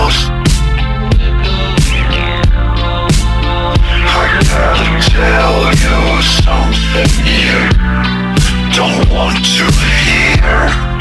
close. I gotta tell you something you don't want to hear.